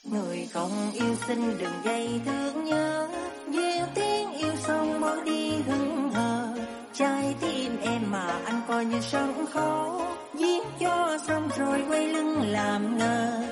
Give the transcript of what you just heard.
Người không yêu xin đừng gây thương nhớ, nhiều tiếng yêu xong bỏ đi hững hờ. Trái tim em mà anh coi như sân khấu, giết cho xong rồi quay lưng làm ngơ.